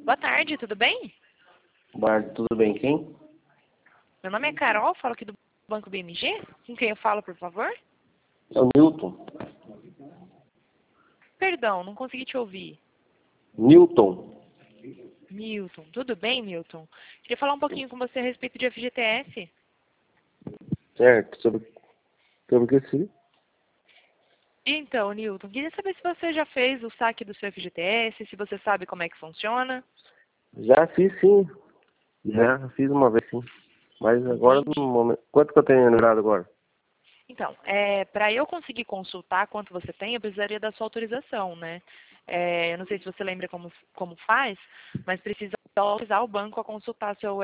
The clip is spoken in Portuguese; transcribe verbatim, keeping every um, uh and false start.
Boa tarde, tudo bem? Boa tarde, tudo bem? Quem? Meu nome é Carol, falo aqui do Banco B M G. Com quem eu falo, por favor? É o Newton. Perdão, não consegui te ouvir. Newton. Milton, tudo bem, Milton? Queria falar um pouquinho com você a respeito de F G T S. Certo. Sobre, sobre o que sim? Então, Newton, queria saber se você já fez o saque do seu F G T S, se você sabe como é que funciona. Já fiz sim. Já fiz uma vez sim. Mas agora Entendi. no momento. Quanto que eu tenho lembrado agora? Então, é, para eu conseguir consultar quanto você tem, eu precisaria da sua autorização, né? É, eu não sei se você lembra como, como faz, mas precisa autorizar o banco a consultar seu